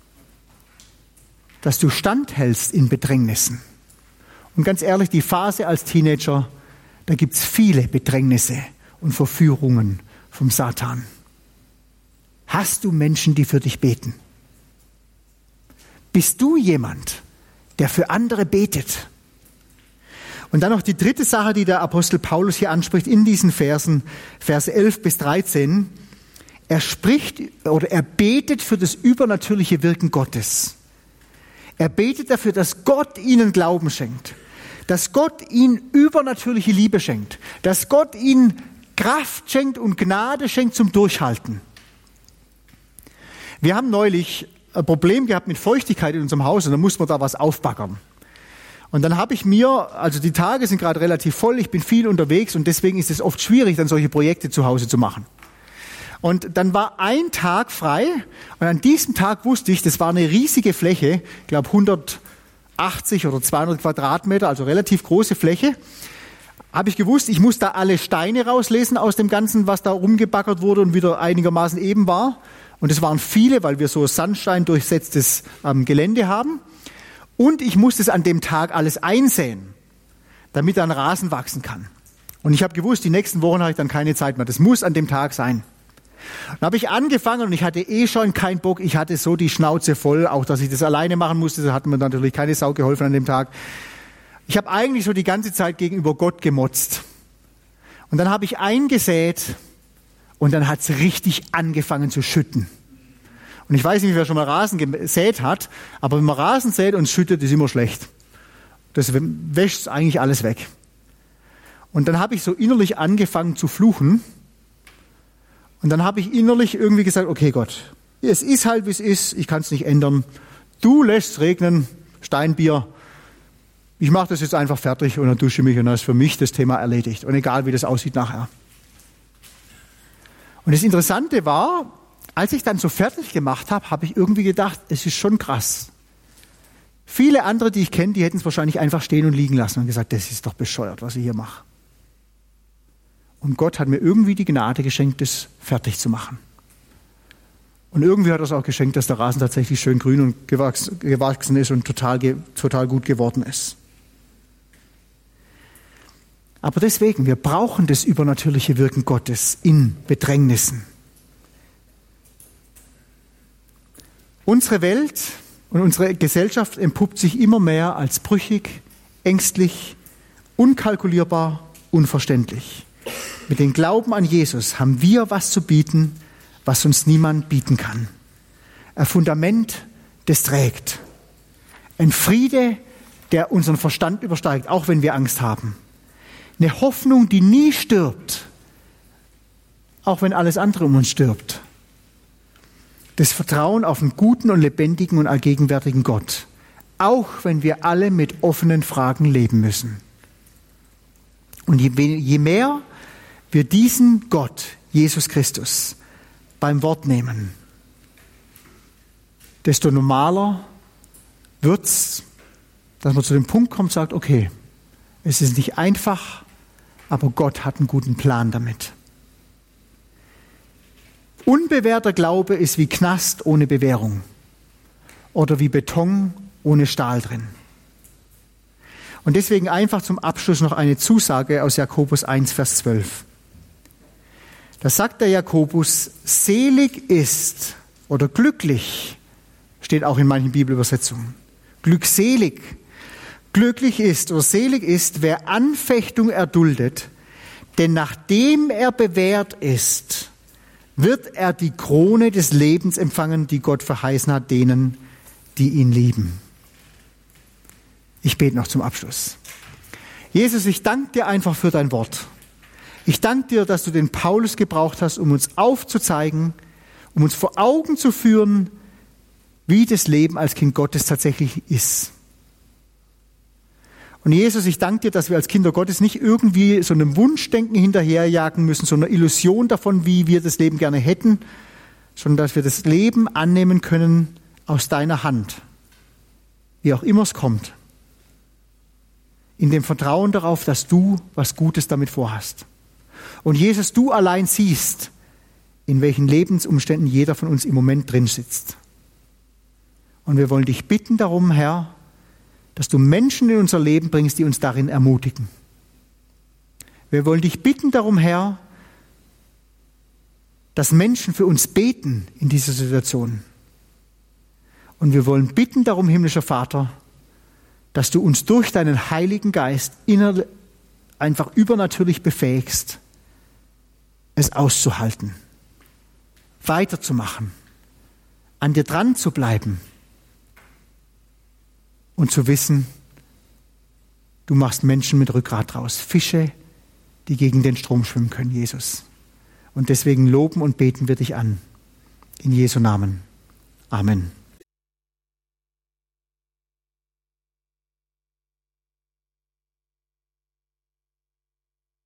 dass du standhältst in Bedrängnissen? Und ganz ehrlich, die Phase als Teenager, da gibt es viele Bedrängnisse und Verführungen vom Satan. Hast du Menschen, die für dich beten? Bist du jemand, der für andere betet? Und dann noch die dritte Sache, die der Apostel Paulus hier anspricht in diesen Versen, Verse 11 bis 13. Er betet für das übernatürliche Wirken Gottes. Er betet dafür, dass Gott ihnen Glauben schenkt. Dass Gott ihnen übernatürliche Liebe schenkt. Dass Gott ihnen Kraft schenkt und Gnade schenkt zum Durchhalten. Wir haben neulich ein Problem gehabt mit Feuchtigkeit in unserem Haus und dann mussten wir da was aufbaggern. Und dann habe ich also die Tage sind gerade relativ voll, ich bin viel unterwegs und deswegen ist es oft schwierig, dann solche Projekte zu Hause zu machen. Und dann war ein Tag frei und an diesem Tag wusste ich, das war eine riesige Fläche, ich glaube 180 oder 200 Quadratmeter, also relativ große Fläche. Habe ich gewusst, ich muss da alle Steine rauslesen aus dem Ganzen, was da rumgebaggert wurde und wieder einigermaßen eben war. Und es waren viele, weil wir so Sandstein durchsetztes Gelände haben. Und ich musste es an dem Tag alles einsäen, damit dann Rasen wachsen kann. Und ich habe gewusst, die nächsten Wochen habe ich dann keine Zeit mehr. Das muss an dem Tag sein. Dann habe ich angefangen und ich hatte schon keinen Bock. Ich hatte so die Schnauze voll, auch dass ich das alleine machen musste. Da hat mir natürlich keine Sau geholfen an dem Tag. Ich habe eigentlich so die ganze Zeit gegenüber Gott gemotzt. Und dann habe ich eingesät und dann hat es richtig angefangen zu schütten. Und ich weiß nicht, wer schon mal Rasen gesät hat, aber wenn man Rasen sät und es schüttet, ist immer schlecht. Das wäscht eigentlich alles weg. Und dann habe ich so innerlich angefangen zu fluchen. Und dann habe ich innerlich irgendwie gesagt, okay Gott, es ist halt, wie es ist, ich kann es nicht ändern. Du lässt es regnen, Steinbier. Ich mache das jetzt einfach fertig und dann dusche mich und dann ist für mich das Thema erledigt. Und egal, wie das aussieht nachher. Und das Interessante war, als ich dann so fertig gemacht habe, habe ich irgendwie gedacht, es ist schon krass. Viele andere, die ich kenne, die hätten es wahrscheinlich einfach stehen und liegen lassen und gesagt, das ist doch bescheuert, was ich hier mache. Und Gott hat mir irgendwie die Gnade geschenkt, das fertig zu machen. Und irgendwie hat er es auch geschenkt, dass der Rasen tatsächlich schön grün und gewachsen ist und total gut geworden ist. Aber deswegen, wir brauchen das übernatürliche Wirken Gottes in Bedrängnissen. Unsere Welt und unsere Gesellschaft entpuppt sich immer mehr als brüchig, ängstlich, unkalkulierbar, unverständlich. Mit dem Glauben an Jesus haben wir was zu bieten, was uns niemand bieten kann. Ein Fundament, das trägt. Ein Friede, der unseren Verstand übersteigt, auch wenn wir Angst haben. Eine Hoffnung, die nie stirbt, auch wenn alles andere um uns stirbt. Das Vertrauen auf einen guten und lebendigen und allgegenwärtigen Gott, auch wenn wir alle mit offenen Fragen leben müssen. Und je mehr wir diesen Gott, Jesus Christus, beim Wort nehmen, desto normaler wird es, dass man zu dem Punkt kommt und sagt, okay, es ist nicht einfach, aber Gott hat einen guten Plan damit. Unbewährter Glaube ist wie Knast ohne Bewährung oder wie Beton ohne Stahl drin. Und deswegen einfach zum Abschluss noch eine Zusage aus Jakobus 1, Vers 12. Da sagt der Jakobus, selig ist oder glücklich, steht auch in manchen Bibelübersetzungen, glückselig, glücklich ist oder selig ist, wer Anfechtung erduldet, denn nachdem er bewährt ist, wird er die Krone des Lebens empfangen, die Gott verheißen hat, denen, die ihn lieben. Ich bete noch zum Abschluss. Jesus, ich danke dir einfach für dein Wort. Ich danke dir, dass du den Paulus gebraucht hast, um uns aufzuzeigen, um uns vor Augen zu führen, wie das Leben als Kind Gottes tatsächlich ist. Und Jesus, ich danke dir, dass wir als Kinder Gottes nicht irgendwie so einem Wunschdenken hinterherjagen müssen, so einer Illusion davon, wie wir das Leben gerne hätten, sondern dass wir das Leben annehmen können aus deiner Hand, wie auch immer es kommt, in dem Vertrauen darauf, dass du was Gutes damit vorhast. Und Jesus, du allein siehst, in welchen Lebensumständen jeder von uns im Moment drin sitzt. Und wir wollen dich bitten darum, Herr, dass du Menschen in unser Leben bringst, die uns darin ermutigen. Wir wollen dich bitten darum, Herr, dass Menschen für uns beten in dieser Situation. Und wir wollen bitten darum, himmlischer Vater, dass du uns durch deinen Heiligen Geist einfach übernatürlich befähigst, es auszuhalten, weiterzumachen, an dir dran zu bleiben und zu wissen, du machst Menschen mit Rückgrat draus, Fische, die gegen den Strom schwimmen können, Jesus. Und deswegen loben und beten wir dich an. In Jesu Namen. Amen.